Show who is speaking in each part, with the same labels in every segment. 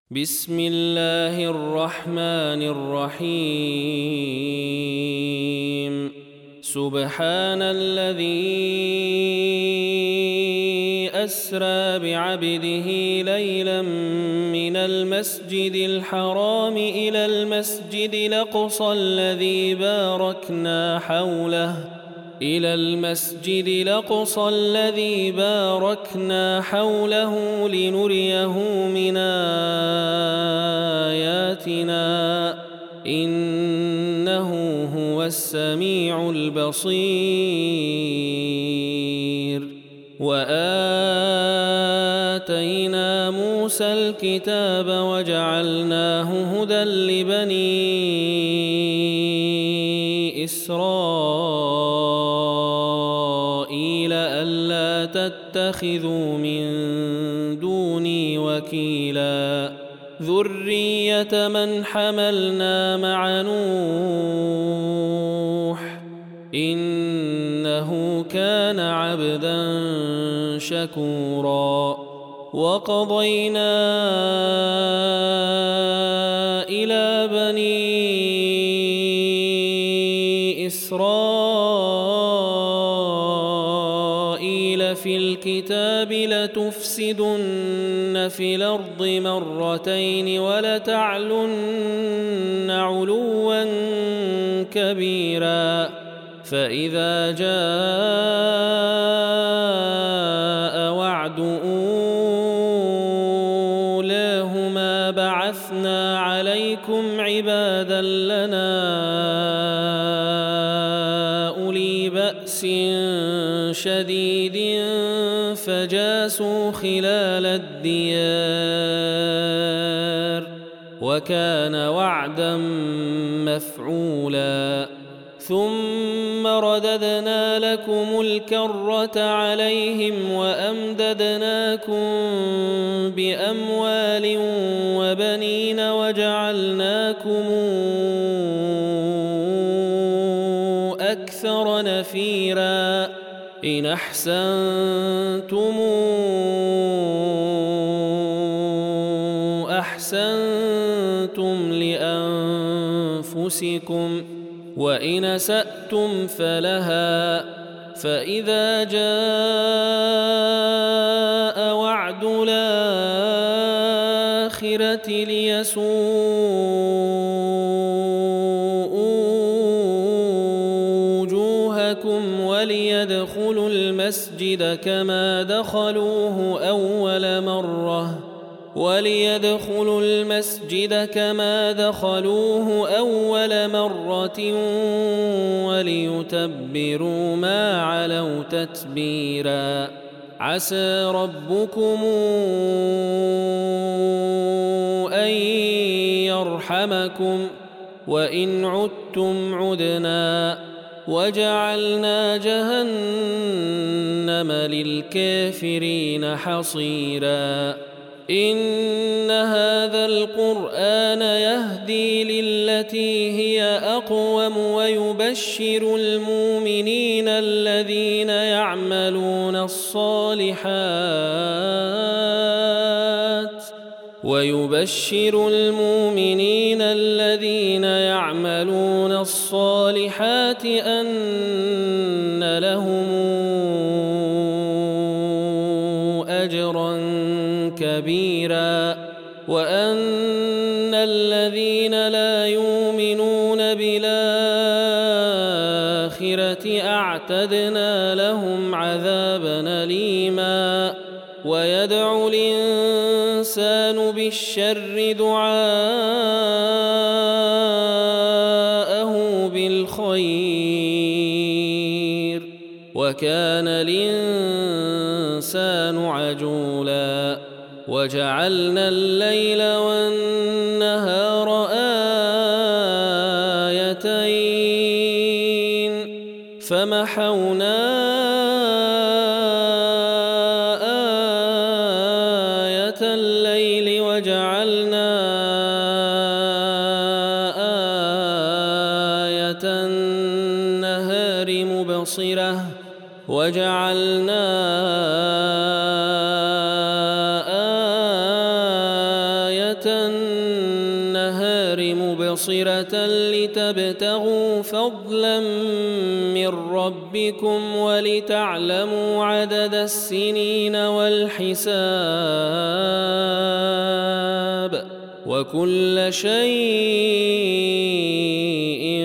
Speaker 1: بسم الله الرحمن الرحيم سبحان الذي أسرى بعبده ليلا من المسجد الحرام إلى المسجد الأقصى الذي باركنا حوله لنريه من آياتنا إنه هو السميع البصير. وآتينا موسى الكتاب وجعلناه هدى لبني إسرائيل ألا تتخذوا من دوني وكيلا ذرية من حملنا مع نوح إنه كان عبدا شكورا. وقضينا إلى بني إسرائيل في الكتاب لتفسدن في الأرض مرتين ولتعلن علوا كبيرا. فإذا جاء وعد أولاهما بعثنا عليكم عبادا لنا أولي بأس شديد فجاسوا خلال الديار وكان وعدا مفعولا. ثم رددنا لكم الكرة عليهم وأمددناكم بأموال وبنين وجعلناكم أكثر نفيرا. إن أحسنتم أحسنتم لأنفسكم وإن أسأتم فلها. فإذا جاء وعد الآخرة ليسوءوا وجوهكم وليدخلوا المسجد كما دخلوه أول مرة وليتبروا ما علوا تتبيرا. عسى ربكم أن يرحمكم وإن عدتم عدنا وجعلنا جهنم للكافرين حصيرا. إن هذا القرآن يهدي للتي هي أقوم ويبشر المؤمنين الذين يعملون الصالحات أن لهم أجرا كبيرا وأن الذين لا يؤمنون بالآخرة أعتدنا لهم عذابا أليما. ويدعو الإنسان بالشر دعاءه بالخير وكان الإنسان عجولا. وجعلنا الليل والنهار آيتين فمحونا آية الليل وجعلنا آية النهار مبصرة وجعلنا آية النهار مبصرة لتبتغوا فضلا من ربكم ولتعلموا عدد السنين والحساب وكل شيء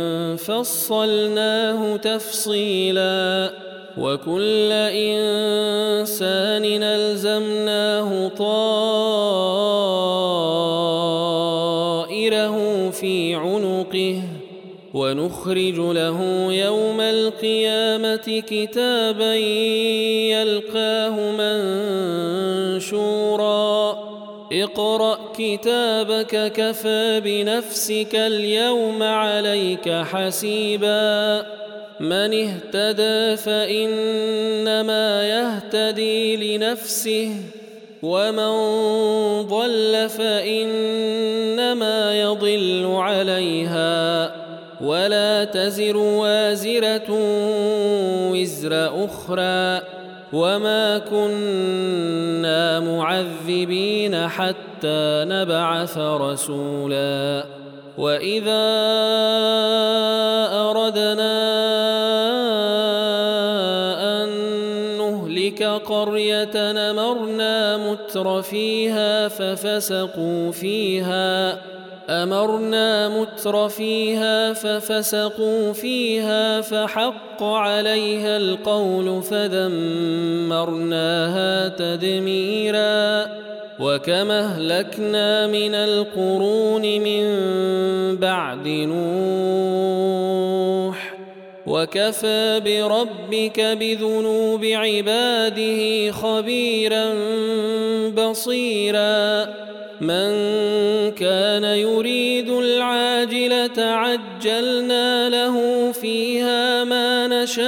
Speaker 1: فصلناه تفصيلا وكل إنسان ألزمناه طائره في عنقه ونخرج له يوم القيامة كتابا يلقاه منشورا اقرأ كتابك كفى بنفسك اليوم عليك حسيبا من اهتدى فإنما يهتدي لنفسه ومن ضل فإنما يضل عليها ولا تزر وازرة وزر أخرى وما كنا معذبين حتى نبعث رسولا وإذا أردنا أن نهلك قرية أمرنا متر فيها ففسقوا فيها فحق عليها القول فدمرناها تدميرا وكما أهلكنا من القرون من بعد نوح وكفى بربك بذنوب عباده خبيرا بصيرا من كان يريد العاجلة عجلنا له فيها ما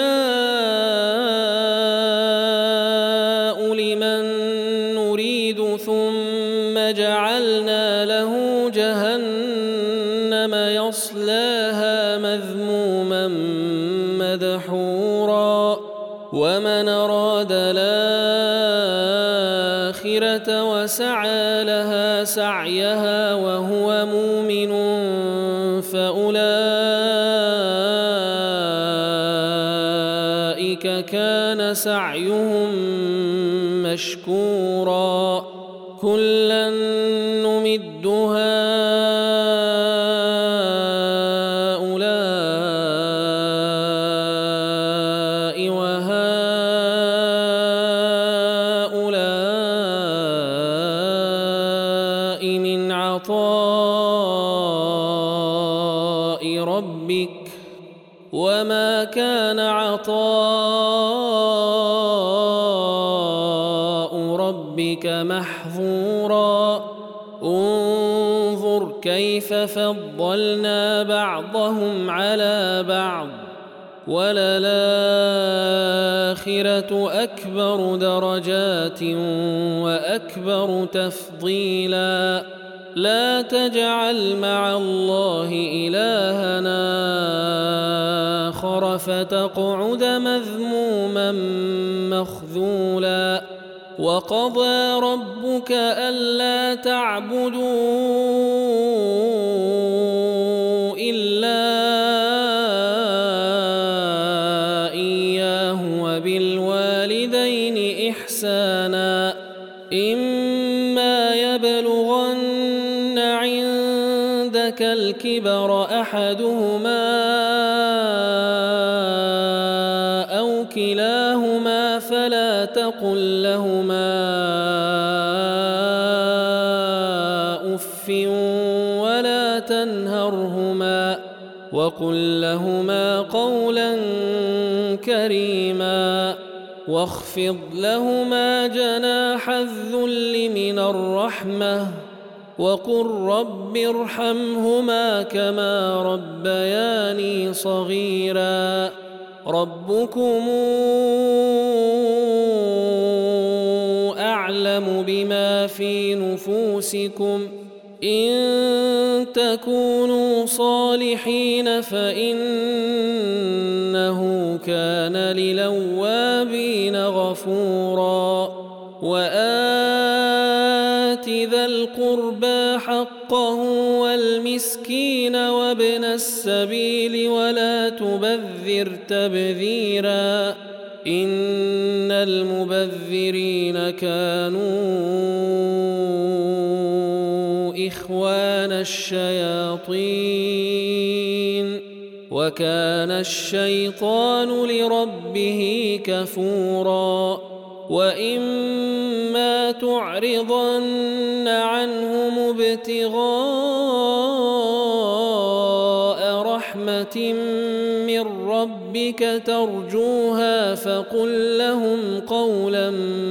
Speaker 1: نشاء لمن نريد ثم جعلنا له جهنم يصلاها مذموما مدحورا ومن أراد الآخرة وسعى لها سعيها وهو مؤمن فأولئك كان سعيهم مشكورا كلا نمد هؤلاء وهؤلاء من عطاء ربك وما كان عطاء ربك محظورا انظر كيف فضلنا بعضهم على بعض وللآخرة أكبر درجات وأكبر تفضيلا لا تجعل مع الله إلهنا آخر فتقعد مذموما مخذولا وقضى ربك ألا تعبدوا إلا إياه وبالوالدين إحسانا إما يبلغن عندك الكبر أحدهما أو كلاهما فلا تقل لهما أف ولا تنهرهما وقل لهما قولا كريما واخفض لهما جناح الذل من الرحمة وقل رب ارحمهما كما ربياني صغيرا ربكم أعلم بما في نفوسكم إن تكونوا صالحين فإنه كان للأوابين غفورا وآت ذا القربى حقه والمسكين وابن السبيل ولا تبذر تبذيرا إن المبذرين كانوا إخوان الشياطين وكان الشيطان لربه كفورا وإما تعرضن عنهم ابتغاء رحمة من ربك ترجوها فقل لهم قولا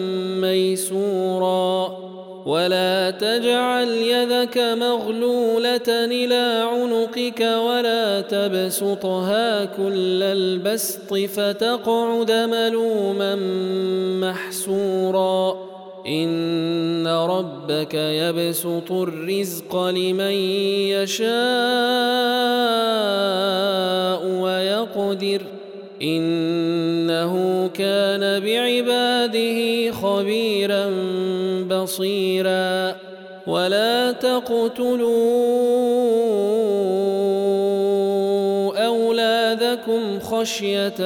Speaker 1: ميسورا ولا تجعل يدك مغلولة إلى عنقك ولا تبسطها كل البسط فتقعد ملوما محسورا إن ربك يبسط الرزق لمن يشاء ويقدر إنه كان بعباده خبيرا بصيرا ولا تقتلوا أولادكم خشية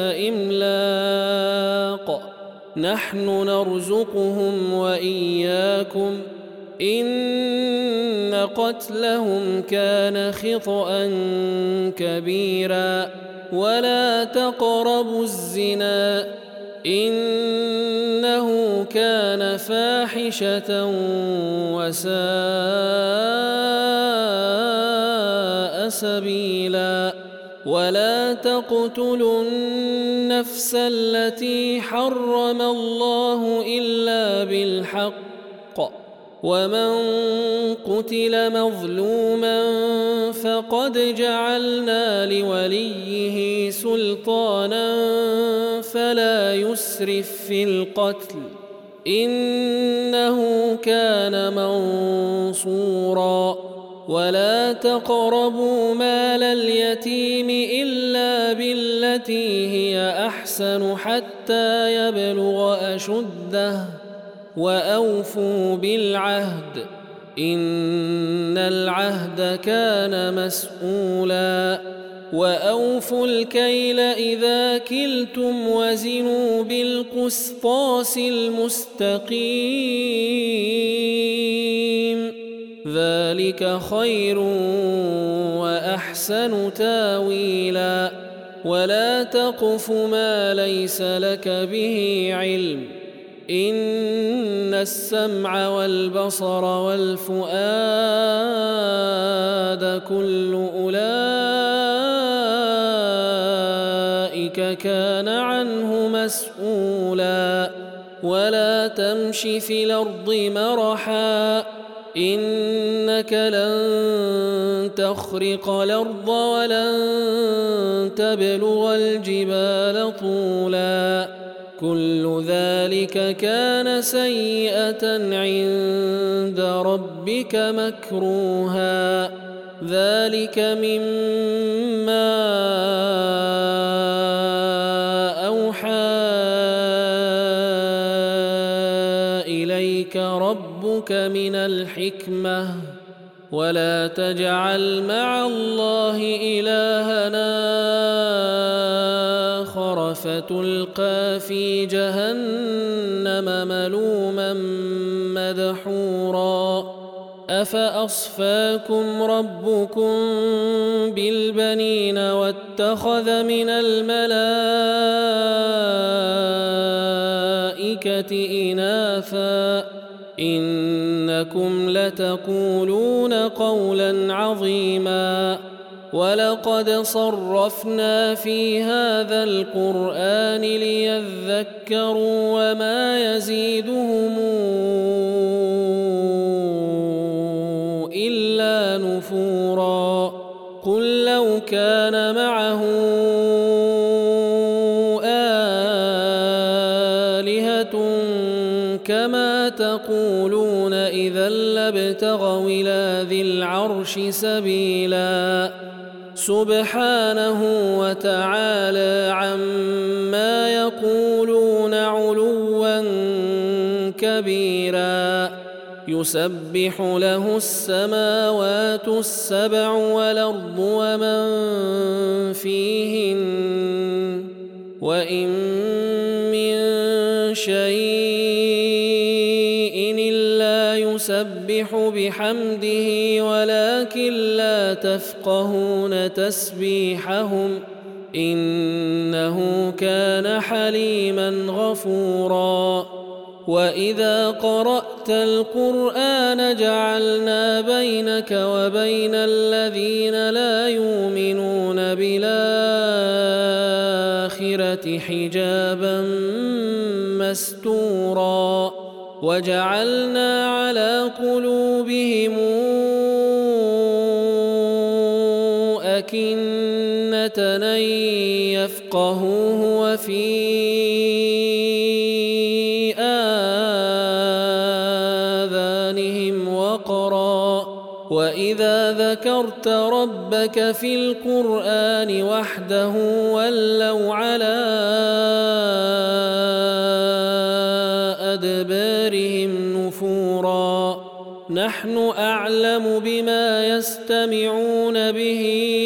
Speaker 1: إملاق نحن نرزقهم وإياكم إن قتلهم كان خطأ كبيرا ولا تقربوا الزنا إنه كان فاحشة وساء سبيلا ولا تقتلوا النفس التي حرم الله إلا بالحق ومن قتل مظلوما فقد جعلنا لوليه سلطانا فلا يسرف في القتل إنه كان منصورا ولا تقربوا مال اليتيم إلا بالتي هي أحسن حتى يبلغ أشده وأوفوا بالعهد إن العهد كان مسؤولا وأوفوا الكيل إذا كلتم وزنوا بالقسطاس المستقيم ذلك خير وأحسن تاويلا ولا تقف ما ليس لك به علم إن السمع والبصر والفؤاد كل أولئك كان عنه مسؤولا ولا تمش في الأرض مرحا إنك لن تخرق الأرض ولن تبلغ الجبال طولا كل ذلك كان سيئة عند ربك مكروها ذلك مما أوحى إليك ربك من الحكمة ولا تجعل مع الله إلهنا آخر فتلقى في جهنم ملوما مدحورا أفأصفاكم ربكم بالبنين واتخذ من الملائكة إناثا إنكم لتقولون قولا عظيما ولقد صرفنا في هذا القرآن ليذكروا وما يزيدهم إلا نفورا قل لو كان معه آلهة كما تقولون إذا لابتغوا إلى ذي العرش سبيلا سبحانه وتعالى عما يقولون علوا كبيرا يسبح له السماوات السبع والأرض ومن فيهن وإن من شيء إلا يسبح بحمده ولكن لا تفقهون تسبيحهم إنه كان حليما غفورا وإذا قرأت القرآن جعلنا بينك وبين الذين لا يؤمنون بالآخرة حجابا مستورا وجعلنا على قلوبهم أكنة أن يفقهوه وفي آذانهم وقرا وإذا ذكرت ربك في القرآن وحده ولوا على أدبارهم نفورا نحن أعلم بما يستمعون به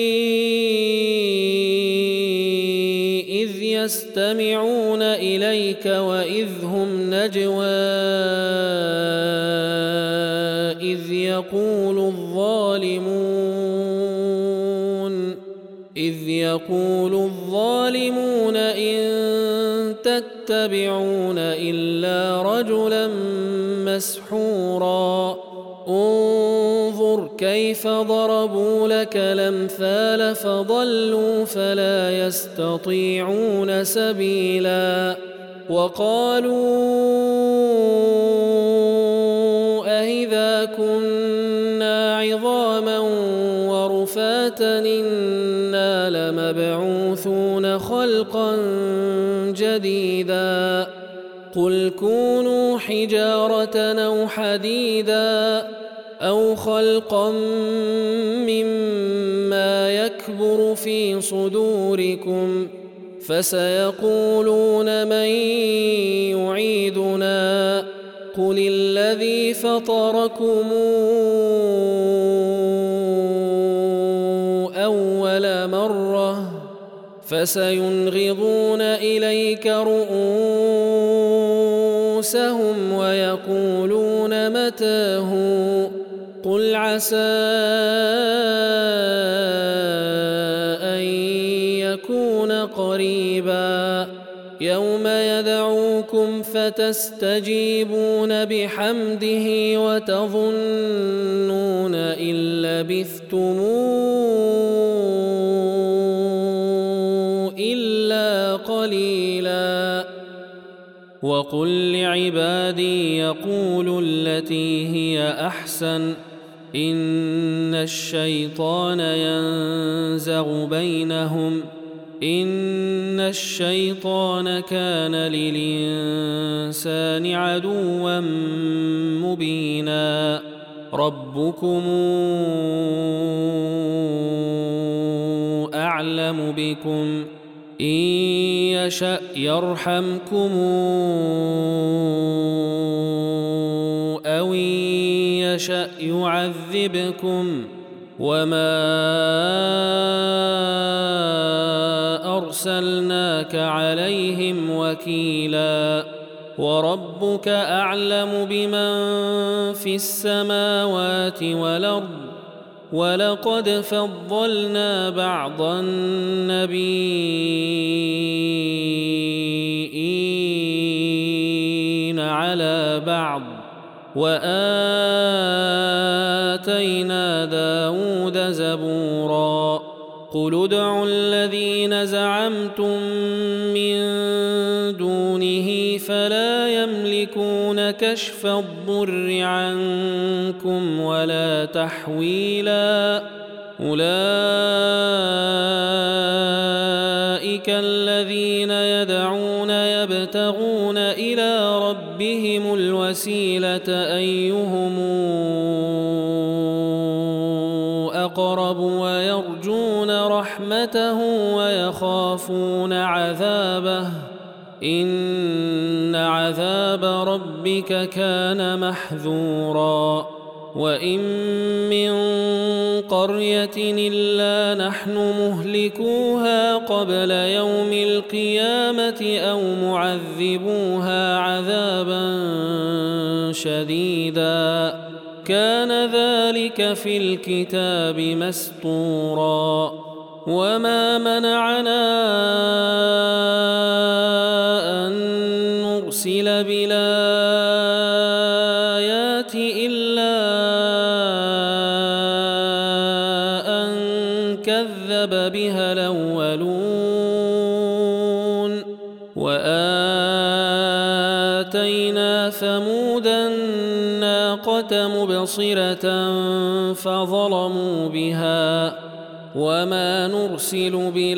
Speaker 1: إذ يستمعون إليك وإذ هم نجوى إذ يقول الظالمون إن تتبعون إلا رجلا مسحورا انظر كيف ضربوا لك الأمثال فضلوا فلا يستطيعون سبيلا وقالوا أإذا كنا عظاما ورفاتا إنا لمبعوثون خلقا جديدا قل كونوا حجارة أو حديدا أو خلقا مما يكبر في صدوركم فسيقولون من يعيدنا قل الذي فطركم أول مرة فسينغضون إليك رؤوسهم ويقولون متاه قل عسى أن يكون قريبا يوم يدعوكم فتستجيبون بحمده وتظنون إن لبثتم إلا قليلا وقل لعبادي يقولوا التي هي أحسن إن الشيطان ينزغ بينهم إن الشيطان كان للإنسان عدوا مبينا ربكم أعلم بكم إن يشأ يرحمكم أو إن يشأ يعذبكم وما أرسلناك عليهم وكيلا وربك أعلم بمن في السماوات والأرض ولقد فضلنا بعض النبيين على بعض وآتينا داود زبورا قل ادعوا الذين زعمتم من دونه فلا يملكون كشف الضر عنكم ولا تحويلا أولئك الذين يدعون يبتغون إلى ربهم الوسيلة أيهم أقرب ويرجون رحمته ويخافون عذابه إن عذاب ربك ربك كان محذورا وإن من قرية إلا نحن مهلكوها قبل يوم القيامة أو معذبوها عذابا شديدا كان ذلك في الكتاب مسطورا وما منعنا أن نرسل بالآيات إلا أن كذب بها الأولون وآتينا ثمود الناقة مبصرة فظلموا بها وما نرسل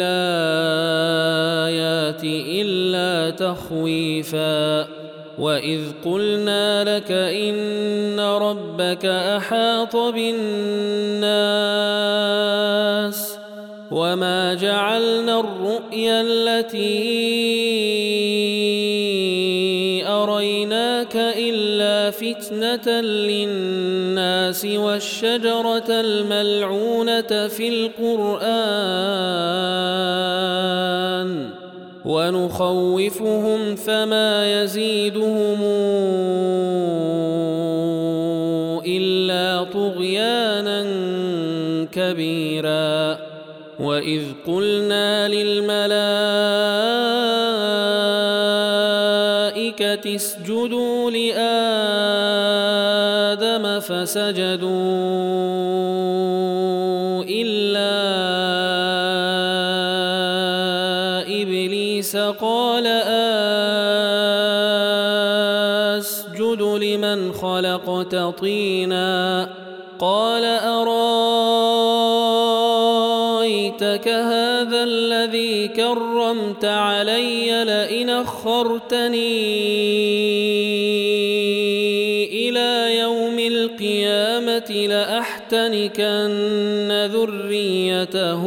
Speaker 1: بالآيات إلا تخويفا وإذ قلنا لك إن ربك أحاط بالناس وما جعلنا الرؤيا التي أريناك إلا فتنة للناس والشجرة الملعونة في القرآن ونخوفهم فما يزيدهم إلا طغيانا كبيرا وإذ قلنا للملائكة اسجدوا لآدم فسجدوا إلا إبليس قال أسجد لمن خلقت طينا قال أرايتك هذا الذي كرمت علي لئن أخرتني إلى يوم القيامة لأحتنكن ذريته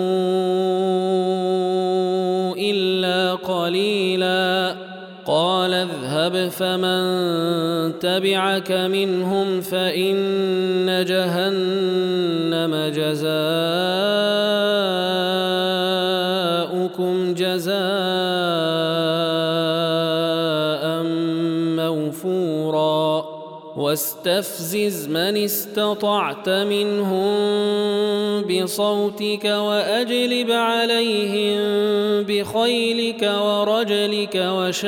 Speaker 1: إلا قليلا قال اذهب فمن تبعك منهم فإن جهنم جزاؤكم جزاء موفورا واستفزز من استطعت منهم بصوتك وأجلب عليهم بخيلك ورجلك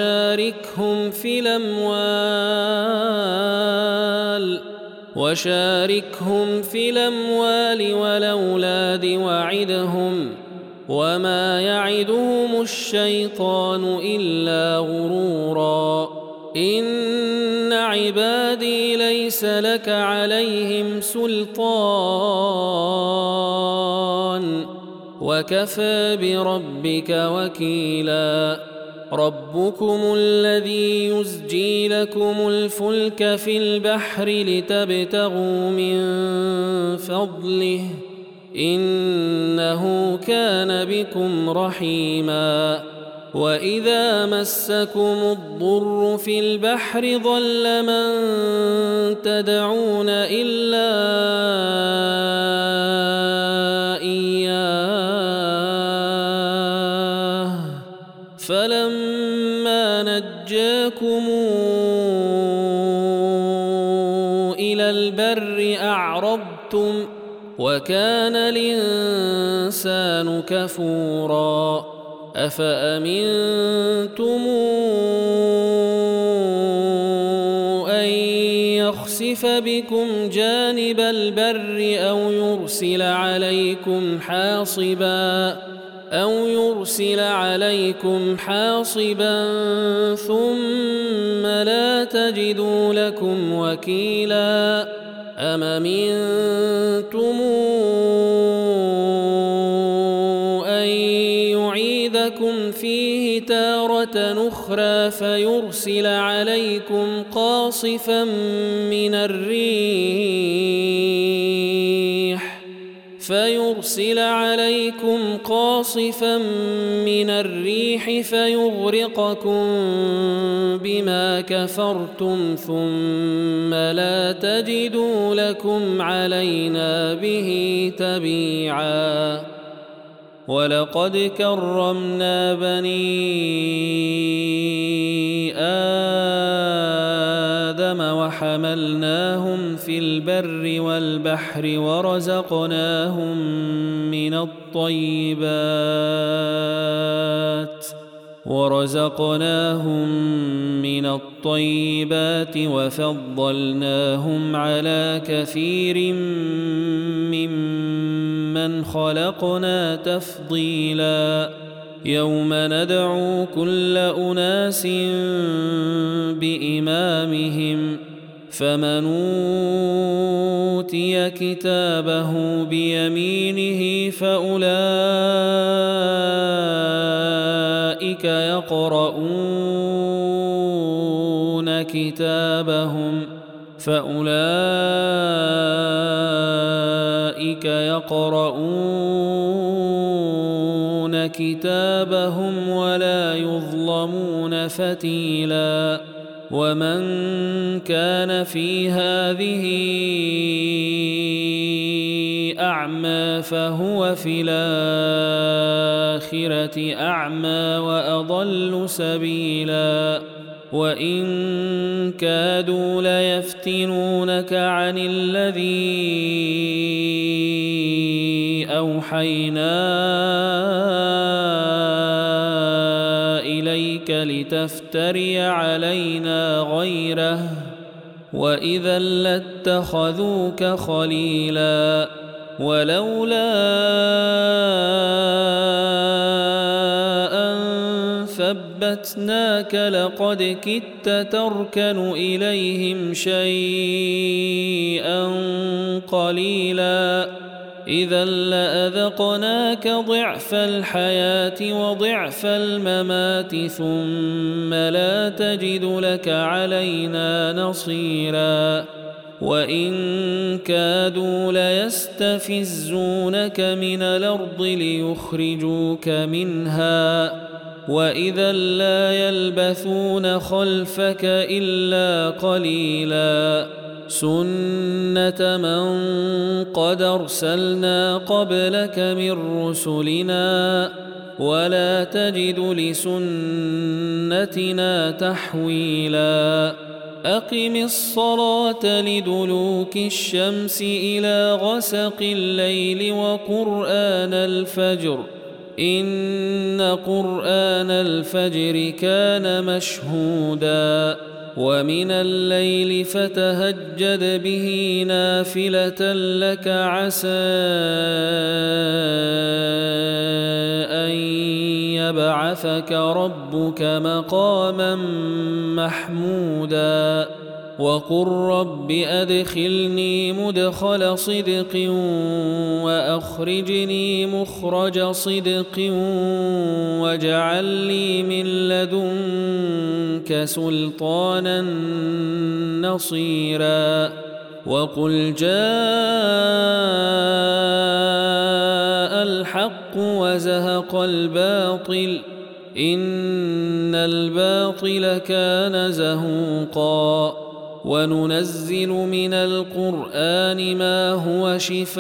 Speaker 1: وشاركهم في الأموال والأولاد وعدهم وما يعدهم الشيطان إلا غرورا إن عبادي ليس لك عليهم سلطان وكفى بربك وكيلا ربكم الذي يزجي لكم الفلك في البحر لتبتغوا من فضله إنه كان بكم رحيما وإذا مسكم الضر في البحر ضل من تدعون إلا إياه فلما نجاكم إلى البر أعرضتم وكان الإنسان كفورا أفأمنتم أن يخسف بكم جانب البر أو يرسل عليكم حاصبا ثم لا تجدوا لكم وكيلا أم أمنتم أن يعيدكم فيه تارة أخرى فيرسل عليكم قاصفا من الريح فيرسل عليكم قاصفا من الريح فيغرقكم بما كفرتم ثم لا تجدوا لكم علينا به تبيعا ولقد كرمنا بني آدم وحملناهم في البر والبحر ورزقناهم من الطيبات وفضلناهم على كثير ممن خلقنا تفضيلا يوم ندعو كل أناس بإمامهم فمن أوتي كتابه بيمينه فأولئك يقرؤون كتابهم ولا يظلمون فتيلا ومن كان في هذه أعمى فهو في الآخرة أعمى وأضل سبيلا وإن كادوا ليفتنونك عن الذي أوحينا إليك لتفتري علينا غيره وإذا لاتخذوك خليلا ولولا أن ثبتناك لقد كدت تركن إليهم شيئا قليلا إذا لأذقناك ضعف الحياة وضعف الممات ثم لا تجد لك علينا نصيرا وإن كادوا ليستفزونك من الأرض ليخرجوك منها وإذا لا يلبثون خلفك إلا قليلا سنة من قد أرسلنا قبلك من رسلنا ولا تجد لسنتنا تحويلا أقم الصلاة لدلوك الشمس إلى غسق الليل وقرآن الفجر إن قرآن الفجر كان مشهودا ومن الليل فتهجد به نافلة لك عسى أن يبعثك ربك مقاما محمودا وقل رب أدخلني مدخل صدق وأخرجني مخرج صدق واجعل لي من لدنك سلطانا نصيرا وقل جاء الحق وزهق الباطل إن الباطل كان زهوقا وننزل من القرآن ما هو شفاء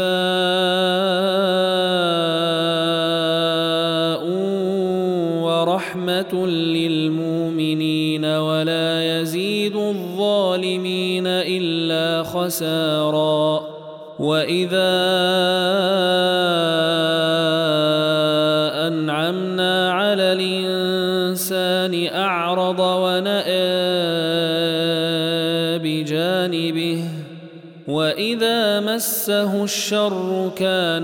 Speaker 1: ورحمة للمؤمنين ولا يزيد الظالمين إلا خسارا وإذا أنعمنا على الإنسان أعرض ونأى بجانبه وإذا مسه الشر كان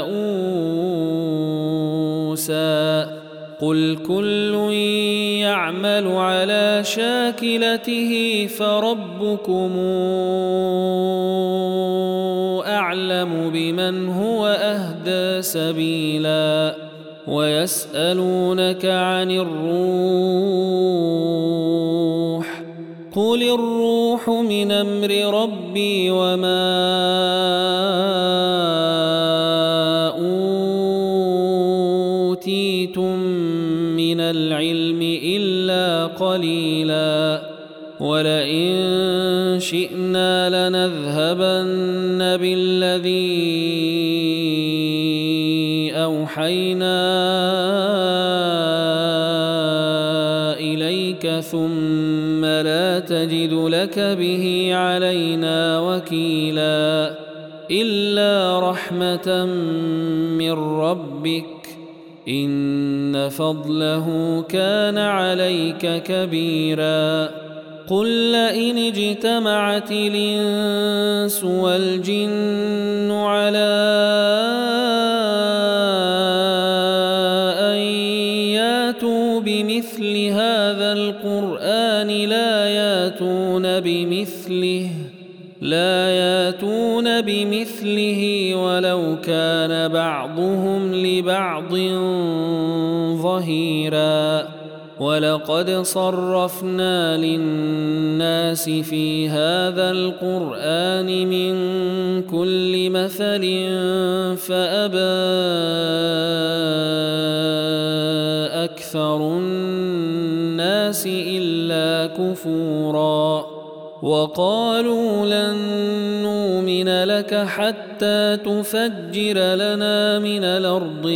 Speaker 1: يئوسا قل كل يعمل على شاكلته فربكم أعلم بمن هو أهدى سبيلا ويسألونك عن الروح قل الروح من أمر ربي وما قليلا ولئن شئنا لنذهبن بالذي أوحينا إليك ثم لا تجد لك به علينا وكيلا إلا رحمة من ربك إن فضله كان عليك كبيرا قل لئن اجتمعت الإنس والجن على أن ياتوا بمثل هذا القرآن لا ياتون بمثله ولو كان بعضهم لبعض ظهيرا ولقد صرفنا للناس في هذا القرآن من كل مثل فأبى أكثر الناس إلا كفورا وقالوا لن نؤمن لك حتى تفجر لنا من الأرض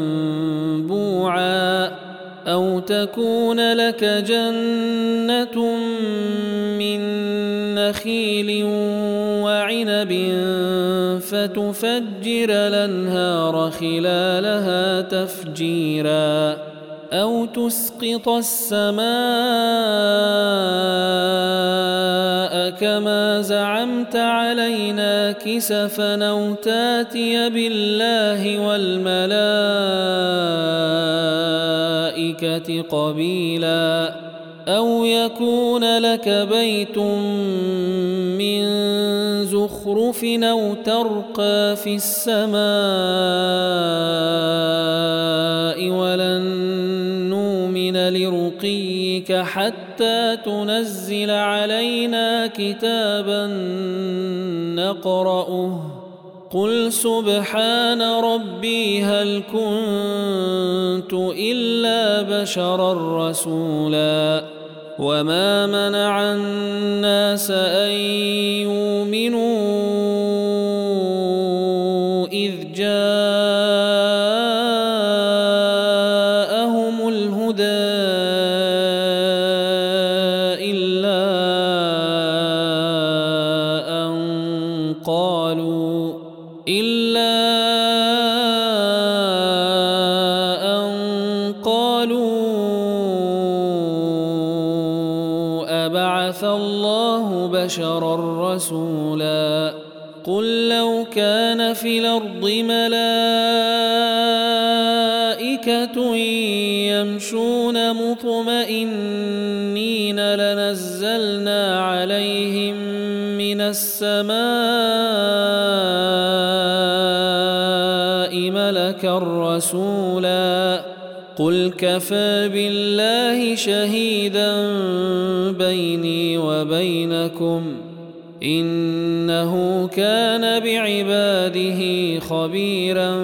Speaker 1: ينبوعا أو تكون لك جنة من نخيل وعنب فتفجر الأنهار خلالها تفجيرا أو تسقط السماء كما زعمت علينا كسفا أو تاتي بالله والملائكة قبيلا أو يكون لك بيت من زخرف أو ترقى في السماء ولن نؤمن لرقيك حتى تنزل علينا كتابا نقرأه قل سبحان ربي هل كنت إلا بشرا رسولا وما منع الناس أن يؤمنوا إذ جاءهم الهدى إلا أن قالوا أبعث الله بشرا رسولا قل لو كان في الأرض ملائكة يمشون مطمئنين لنزلنا عليهم من السماء ملكا رسولا قل كفى بالله شهيدا بيني وبينكم إنه كان بعباده خبيرا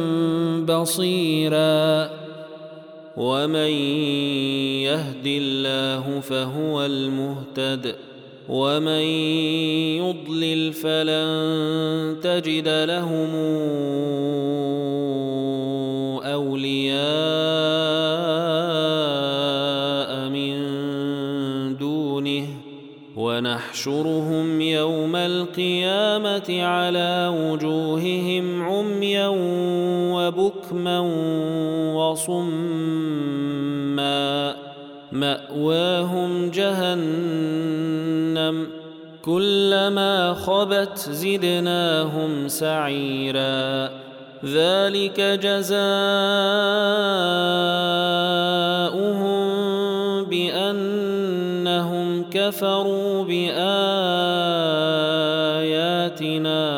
Speaker 1: بصيرا ومن يهد الله فهو المهتد ومن يضلل فلن تجد لهم أولياء من دونه ونحشرهم يوم القيامة على وجوههم عميا وبكما وصما مأواهم جهنم كلما خبت زدناهم سعيرا ذلك جزاؤهم بأنهم كفروا بآياتنا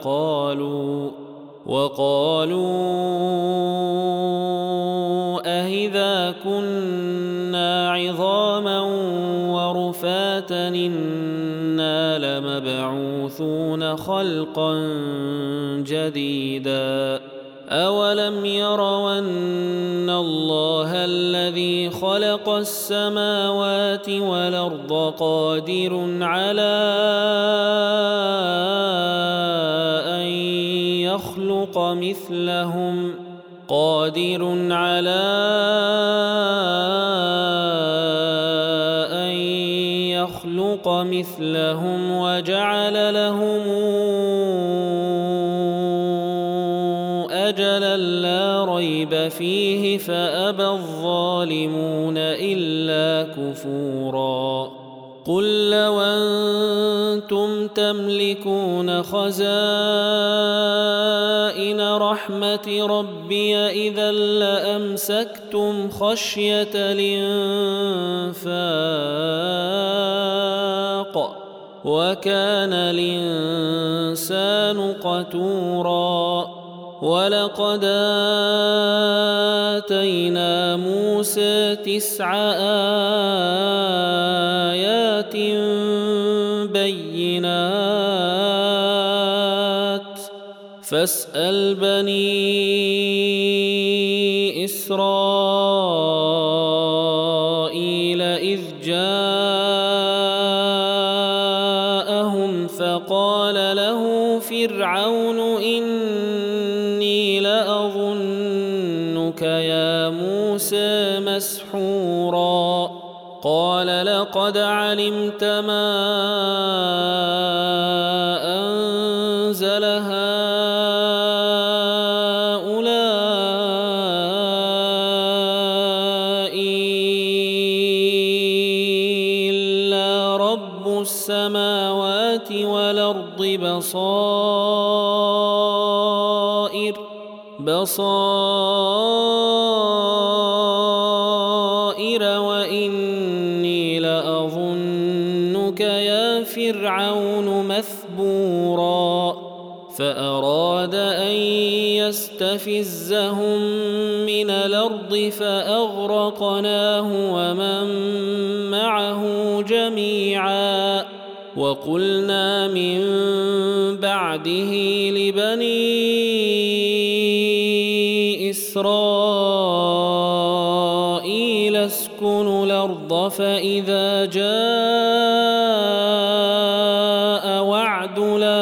Speaker 1: وقالوا أإذا كنا عظاما ورفاتا إنا لمبعوثون خلقا جديدا أولم يروا أن الله الذي خلق خلق السماوات والأرض قادر على أن يخلق مثلهم وجعل لهم أجلا لا ريب فيه فأبى الظالمون إلا كفورا قل لو أنتم تملكون خزائن رحمة ربي إذا لأمسكتم خشية الإنفاق وكان الإنسان قتورا ولقد آتينا موسى 9 آيات بينات فاسأل بني إسرائيل إذ جاءهم فقال له فرعون إني لأظنك يا موسى مسحورا قال لقد علمت ما أنزل هؤلاء إلا رب السماوات والأرض بصائر وإني لأظنك يا فرعون مثبورا فأراد أن يستفزهم من الأرض فأغرقناه ومن معه جميعا وقلنا من بعده لبني إسرائيل اسكنوا الأرض فإذا جاء وعد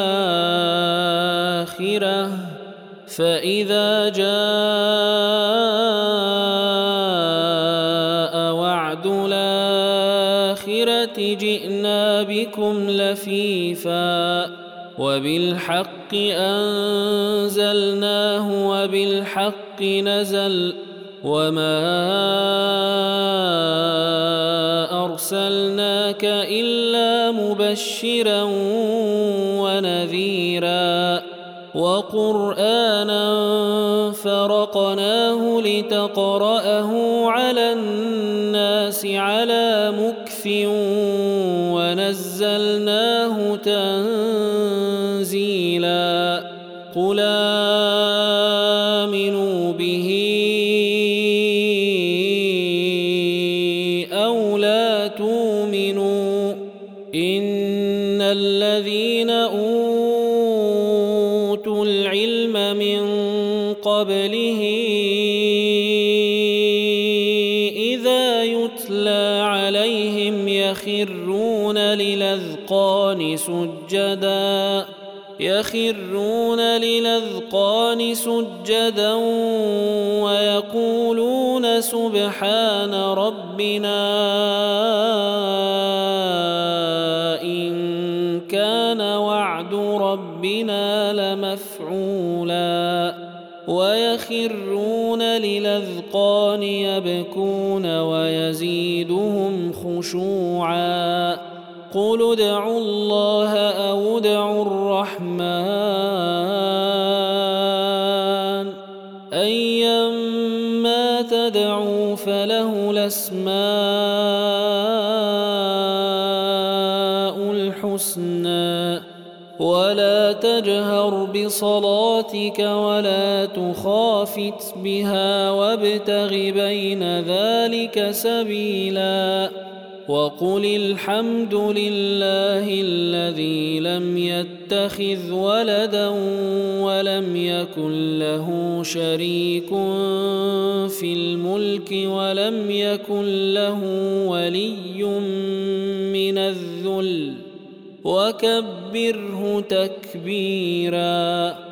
Speaker 1: الآخرة جئنا بكم لفيفا وبالحق أنزلناه وبالحق نزل وما أرسلناك إلا مبشرا ونذيرا وقرآنا فرقناه لتقرأه على الناس على مكث ونزلناه تنزيلا قل آمنوا به أو لا تؤمنوا إن الذين أوتوا العلم من قبله إذا يتلى عليهم يخرون للأذقان سجدا ويقولون سبحان ربنا إن كان وعد ربنا لمفعولا ويخرون للأذقان يبكون ويزيدهم خشوعا قل ادعوا الله أو ادعوا الرحمن أيما تدعوا فله الأسماء الحسنى ولا تجهر بصلاتك ولا تخافت بها وابتغ بين ذلك سبيلا وقل الحمد لله الذي لم يتخذ ولدا ولم يكن له شريك في الملك ولم يكن له ولي من الذل وكبره تكبيرا.